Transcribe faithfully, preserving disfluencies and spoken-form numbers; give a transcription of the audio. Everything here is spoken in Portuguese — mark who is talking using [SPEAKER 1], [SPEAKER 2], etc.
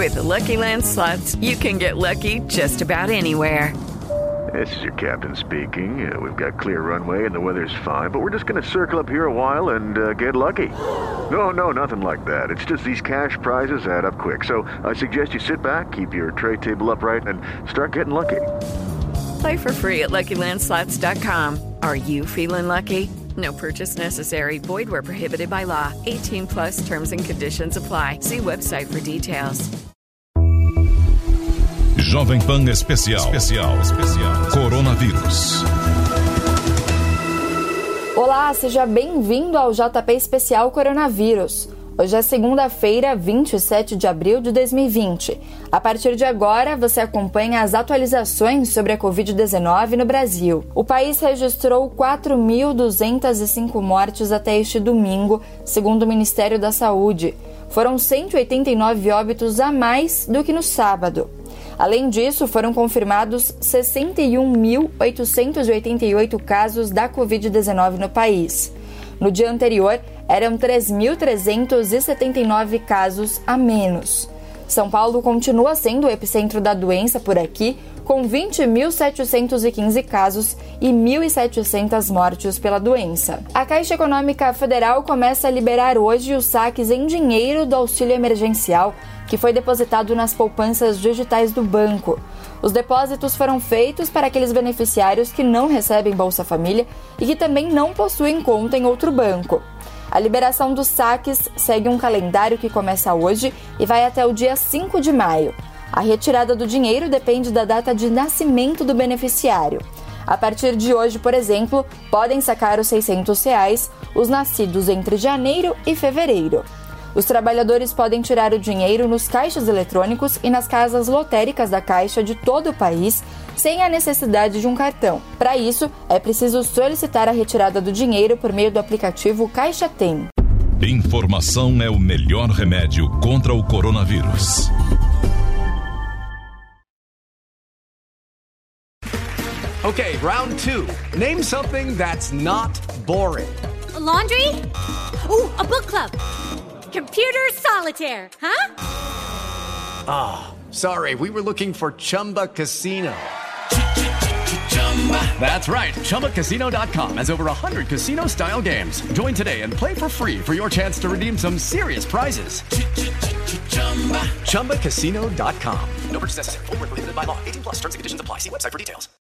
[SPEAKER 1] With the Lucky Land Slots, you can get lucky just about anywhere.
[SPEAKER 2] This is your captain speaking. Uh, we've got clear runway and the weather's fine, but we're just going to circle up here a while and uh, get lucky. No, no, nothing like that. It's just these cash prizes add up quick. So I suggest you sit back, keep your tray table upright, and start getting lucky.
[SPEAKER 1] Play for free at Lucky Land Slots dot com. Are you feeling lucky? No purchase necessary. Void where prohibited by law. eighteen plus terms and conditions apply. See website for details.
[SPEAKER 3] Jovem Pan Especial. Especial. Especial. Coronavírus.
[SPEAKER 4] Olá, seja bem-vindo ao J P Especial Coronavírus. Hoje é segunda-feira, vinte e sete de abril de dois mil e vinte. A partir de agora, você acompanha as atualizações sobre a covid dezenove no Brasil. O país registrou quatro mil duzentas e cinco mortes até este domingo, segundo o Ministério da Saúde. Foram cento e oitenta e nove óbitos a mais do que no sábado. Além disso, foram confirmados sessenta e um mil oitocentos e oitenta e oito casos da covid dezenove no país. No dia anterior, eram três mil trezentos e setenta e nove casos a menos. São Paulo continua sendo o epicentro da doença por aqui, com vinte mil setecentos e quinze casos e mil e setecentas mortes pela doença. A Caixa Econômica Federal começa a liberar hoje os saques em dinheiro do auxílio emergencial, que foi depositado nas poupanças digitais do banco. Os depósitos foram feitos para aqueles beneficiários que não recebem Bolsa Família e que também não possuem conta em outro banco. A liberação dos saques segue um calendário que começa hoje e vai até o dia cinco de maio. A retirada do dinheiro depende da data de nascimento do beneficiário. A partir de hoje, por exemplo, podem sacar os seiscentos reais os nascidos entre janeiro e fevereiro. Os trabalhadores podem tirar o dinheiro nos caixas eletrônicos e nas casas lotéricas da Caixa de todo o país, sem a necessidade de um cartão. Para isso, é preciso solicitar a retirada do dinheiro por meio do aplicativo Caixa Tem.
[SPEAKER 3] Informação é o melhor remédio contra o coronavírus.
[SPEAKER 5] Okay, round two. Name something that's not boring.
[SPEAKER 6] A laundry? Ooh, a book club. Computer solitaire, huh?
[SPEAKER 5] Ah, oh, sorry, we were looking for Chumba Casino. That's right, Chumba Casino dot com has over one hundred casino-style games. Join today and play for free for your chance to redeem some serious prizes. Chumba Casino dot com. No purchase necessary. Void where prohibited by law. eighteen plus terms and conditions apply. See website for details.